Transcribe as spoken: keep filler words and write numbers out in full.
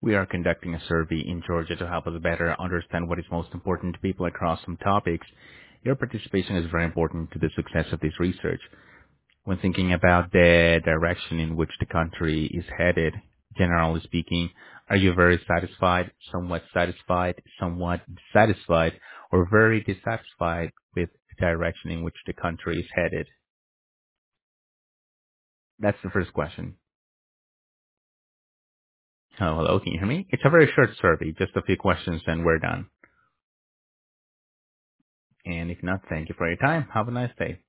We are conducting a survey in Georgia to help us better understand what is most important to people across some topics. Your participation is very important to the success of this research. When thinking about the direction in which the country is headed, generally speaking, are you very satisfied, somewhat satisfied, somewhat dissatisfied, or very dissatisfied with the direction in which the country is headed? That's the first question. Oh, hello, can you hear me? It's a very short survey, just a few questions and we're done. And if not, thank you for your time. Have a nice day.